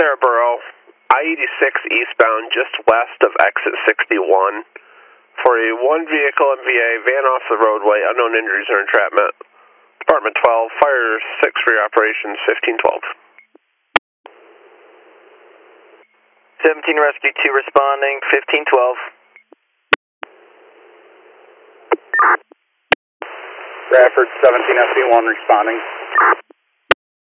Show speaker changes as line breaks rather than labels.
Saraboro, I-86 eastbound just west of exit 61 for a one vehicle MVA, van off the roadway, unknown injuries or entrapment. Department 12, Fire 6 for your operations, 1512.
17 Rescue 2 responding, 1512.
Bradford 17 SB1 responding.